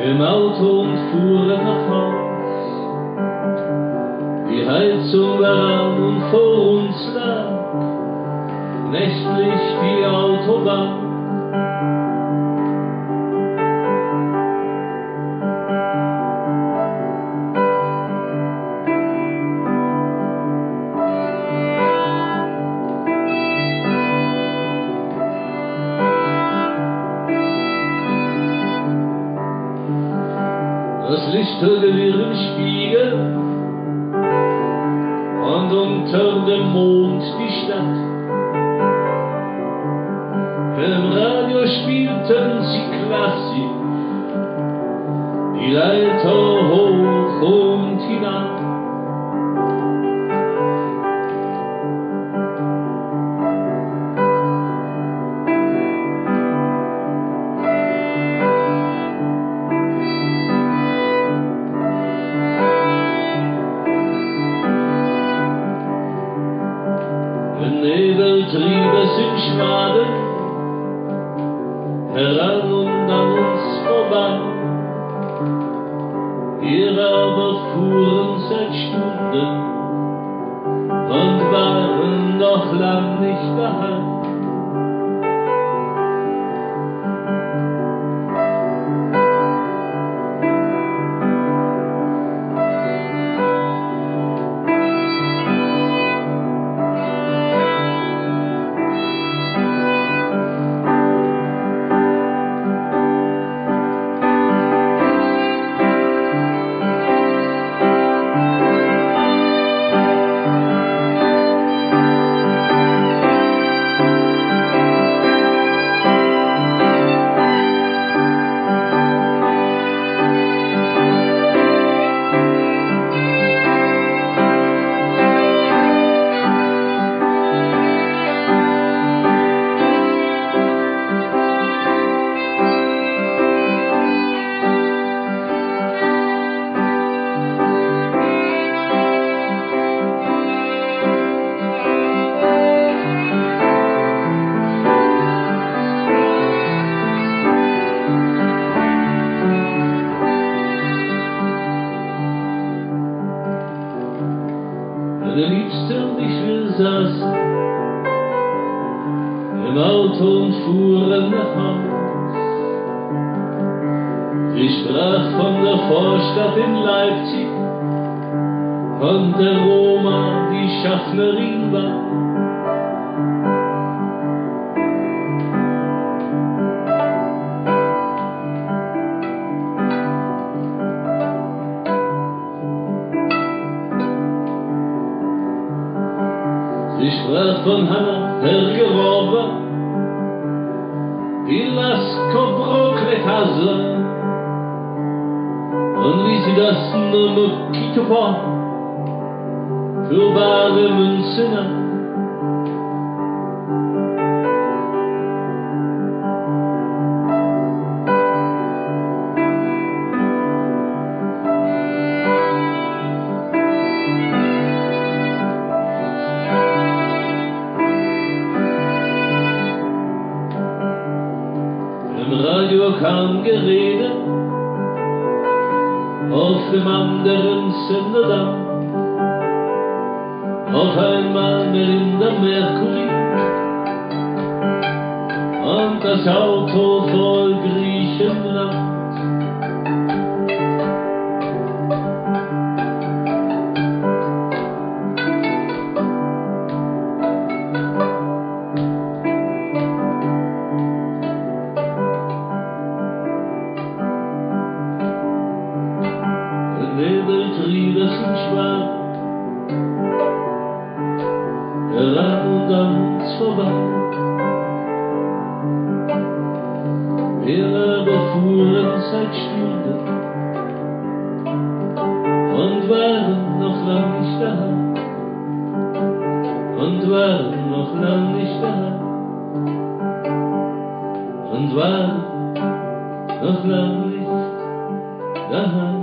im Auto und fuhren nach Haus. Die Heizung war an und vor uns lag nächtlich die Autobahn. Das Lichtergewirr im Spiegel und unter dem Mond die Stadt. Im Radio spielten sie Klassik, die Leiter hoch und hinab. Der Nebel trieb es in Schwaden heran und an uns vorbei. Wir aber fuhren seit Stunden und waren noch lang nicht daheim. Meine Liebsten, wir saßen im Auto und fuhren nach Haus. Sie sprach von der Vorstadt in Leipzig, von der Roma, die Schaffnerin war. Sie sprach von Hanna Hergerova, die Lasko Brokletaza, und wie sie das Nummer Kitopa für bare Münzen an. Im Radio kam Gerede, auf dem anderen Sender dann auf einmal Melinda Mercury und das Auto voll Griechenland. Nebel trieb es in Schwaden heran und an uns vorbei. Wir aber fuhren seit Stunden und waren noch lang nicht daheim, und waren noch lang nicht daheim, und waren noch lang nicht daheim.